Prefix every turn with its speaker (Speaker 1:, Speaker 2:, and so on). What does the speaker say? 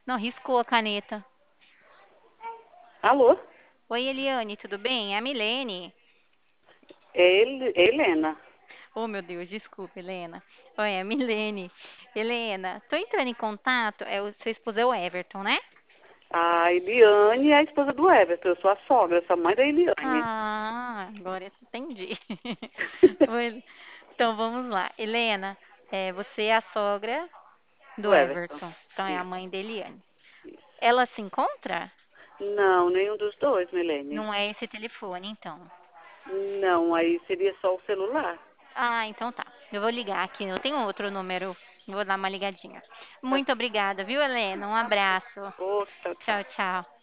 Speaker 1: Não, riscou a caneta.
Speaker 2: Alô?
Speaker 1: Oi, Eliane, tudo bem? É a Milene.
Speaker 2: É Helena.
Speaker 1: Oh, meu Deus, desculpa, Helena. Oi, é a Milene. Helena, tô entrando em contato. O seu esposo é o Everton, né?
Speaker 2: A Eliane é a esposa do Everton. Eu sou a sogra, sou a mãe da Eliane.
Speaker 1: Ah, agora eu entendi. Oi, então vamos lá. Helena, você é a sogra do
Speaker 2: Do Everton.
Speaker 1: Everton. Então é a
Speaker 2: Isso,
Speaker 1: mãe da Eliane.
Speaker 2: isso.
Speaker 1: Ela se encontra?
Speaker 2: Não, nenhum dos dois, Milene.
Speaker 1: Não é esse telefone, então.
Speaker 2: Não, aí seria só o celular.
Speaker 1: Ah, então tá. Eu vou ligar aqui. Eu tenho outro número. Vou dar uma ligadinha.
Speaker 2: Tá,
Speaker 1: Muito obrigada, viu, Helena? Um
Speaker 2: tá bom.
Speaker 1: abraço.
Speaker 2: Outro, tchau,
Speaker 1: Tchau,
Speaker 2: tchau.
Speaker 1: tchau.